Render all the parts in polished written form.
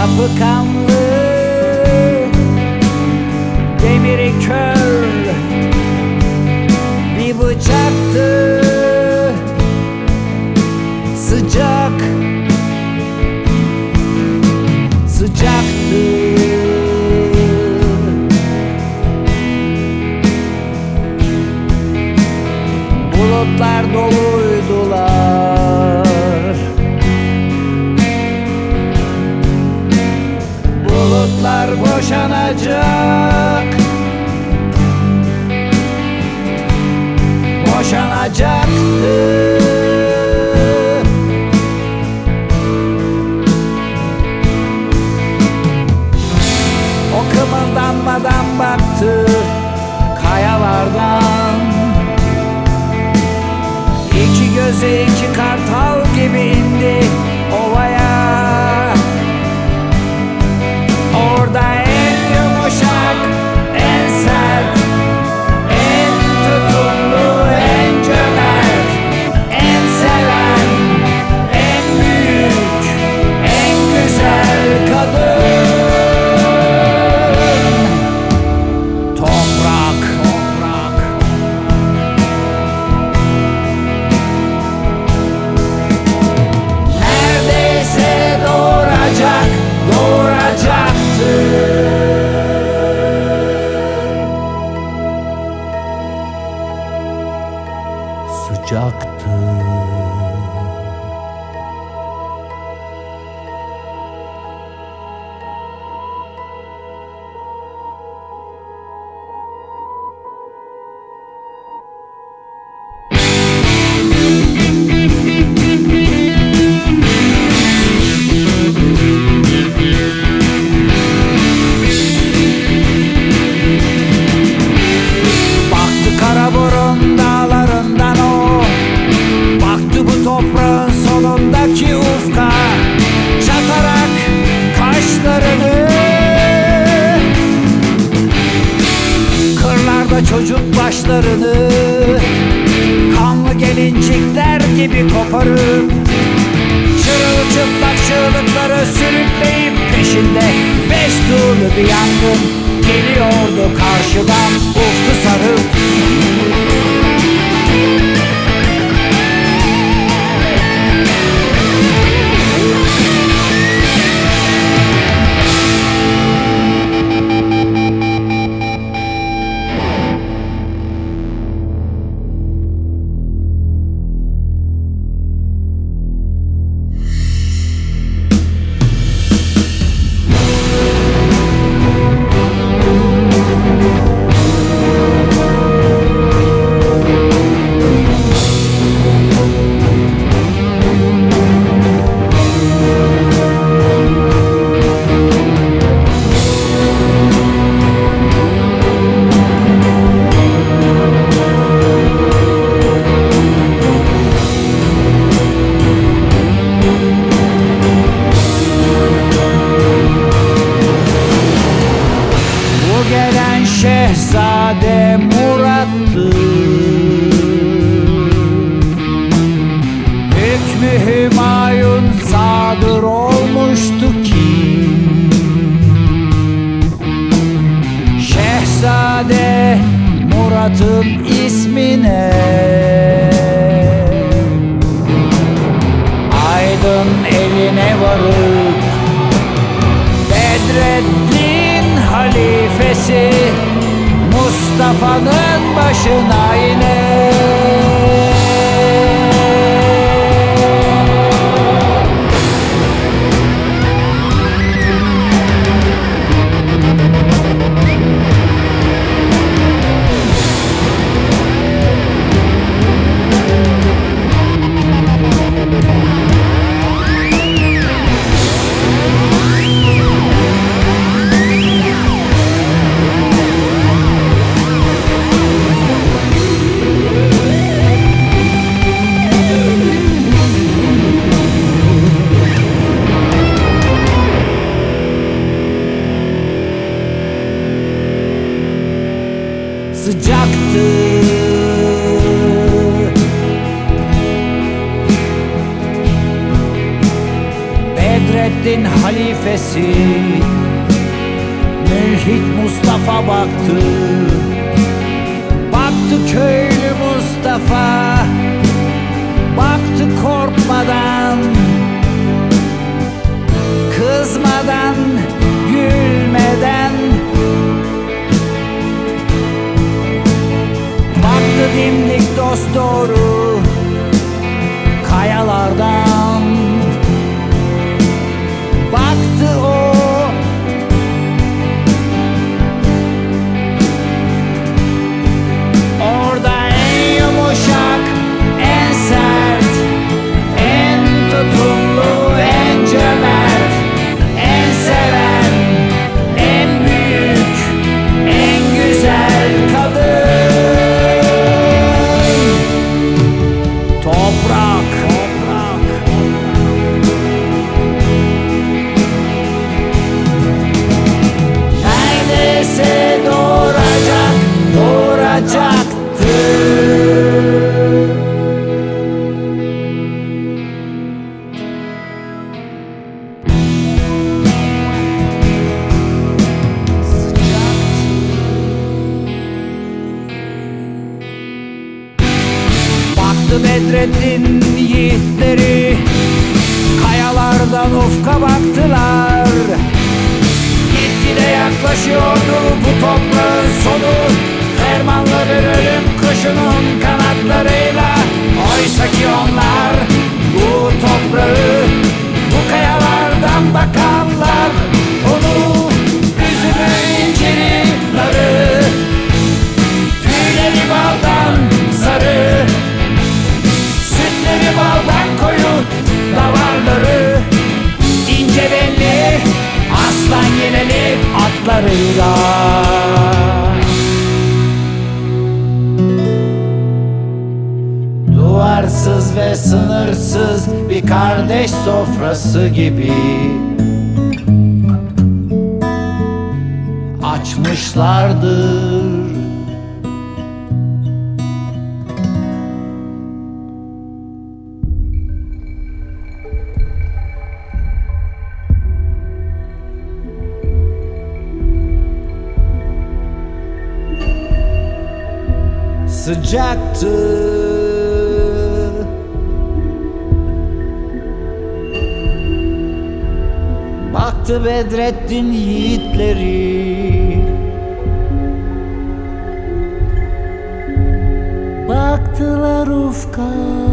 Sapı kanlı, demiri kör bir bıçaktı. Sıcak, sıcaktı. Bulutlar doluydular. Bulutlar boşanacak, boşanacaktı. O kımıldanmadan baktı kayalardan. İki gözü iki kartal gibi indi ovaya. Orada en yumuşak, en sert, en tutumlu, en cömert, en seven, en büyük, en güzel kadın. Toprak, toprak. Neredeyse doğuracak, doğuracaktı. Sıcaktı. Baktı Karaburun dağlarından o, baktı bu toprağın solundaki ufka, çatarak kaşlarını. Kırlarda çocuk başlarını kanlı gelincikler gibi koparıp, çırılçıplak çığlıkları sürükleyip peşinde beş tuğlu bir yangın geliyordu karşıdan ufku sarıp. Şehzade Murat'tı. Hükmü Hümayun sadır olmuştu ki, Şehzade Murat'ın ismine Aydın eline varıp Bedreddin halifesi Mustafa'nın başına yine. Sıcaktı. Bedreddin Bedreddin halifesi Mülhit Mustafa baktı. Baktı köylü Mustafa, baktı korkmadan, kızmadan, gülmeden. Baktı dimdik dosdoğru kayalardan. Baktı o orada en yumuşak, en sert, en tutumlu, en cömert, en seven, en büyük, en güzel kadın. Toprak. Neredeyse doğuracaktı. Baktı Bedreddin yiğitleri, kayalardan ufka baktılar. Gitgide yaklaşıyordu bu toprağın sonu, fermanlı bir ölüm kuşunun kanatlarıyla. Oysa ki onlar bu toprağı, bu kayalardan bakanlar, onu üzümü, inciri, narı, tüyleri baldan sarı, sütleri baldan koyu, davarları ince belli, aslan yeleli atlarıyla. Duvarsız ve sınırsız bir kardeş sofrası gibi açmışlardır. Sıcaktı. Baktı Bedreddin yiğitleri, baktılar ufka.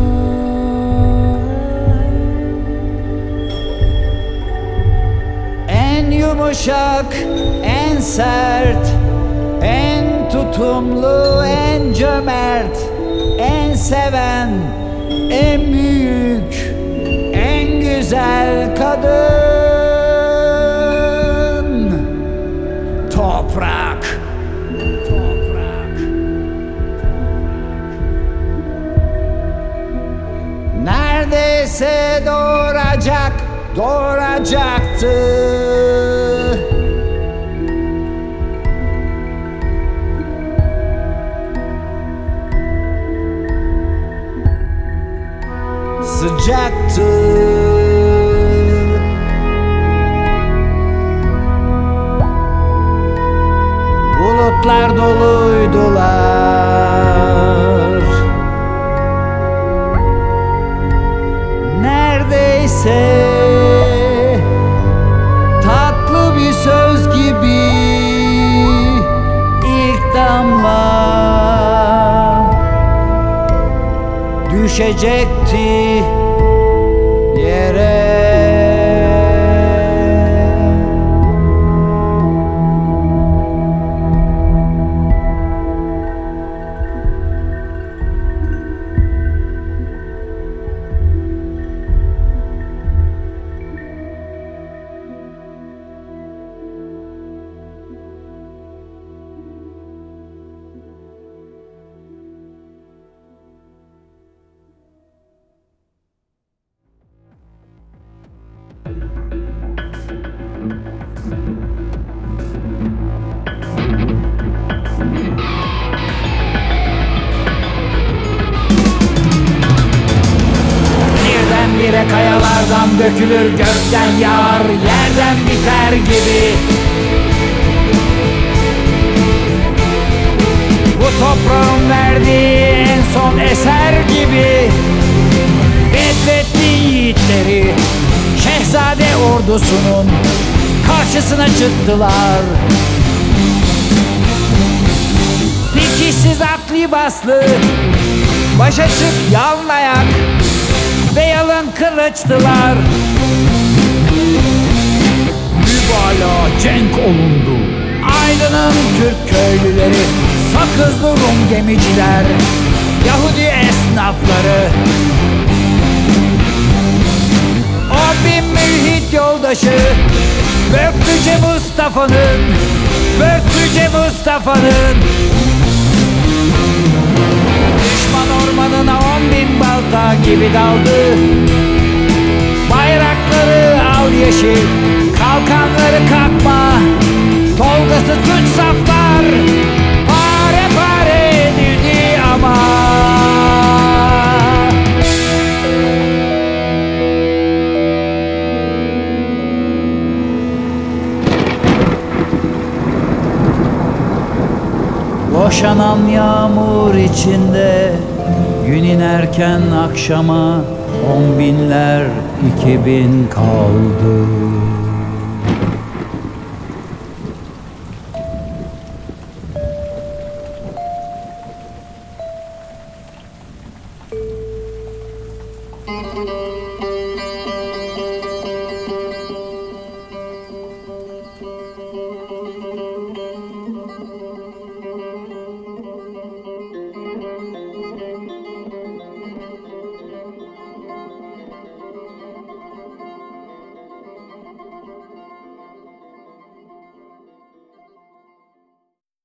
En yumuşak, en sert, en tutumlu, en cömert, en seven, en büyük, en güzel kadın. Toprak. Neredeyse doğuracaktı. Sıcaktı. Bulutlar doluydular. Neredeyse tatlı bir söz gibi ilk damla düşecekti yere. dökülür, gökten yağar, yerden biter gibi. Bu toprağın verdiği en son eser gibi. Bedrettin yiğitleri Şehzade ordusunun karşısına çıktılar. Dikişsiz at libaslı, baş açık yalın ayak ve yalın kılıçtılar. Mübalağa cenk olundu. Aydın'ın Türk köylüleri, Sakızlı Rum gemiciler, Yahudi esnafları, o bin mülhit yoldaşı Börklüce Mustafa'nın, Börklüce Mustafa'nın. Düşman ormanına 10.000 balta gibi daldı. Bayrakları al yeşil, kalkanları kalkma, tolgası tüç saflar pare pare edildi ama. Boşanan yağmur içinde gün inerken akşama 10.000'ler 2.000 kaldı.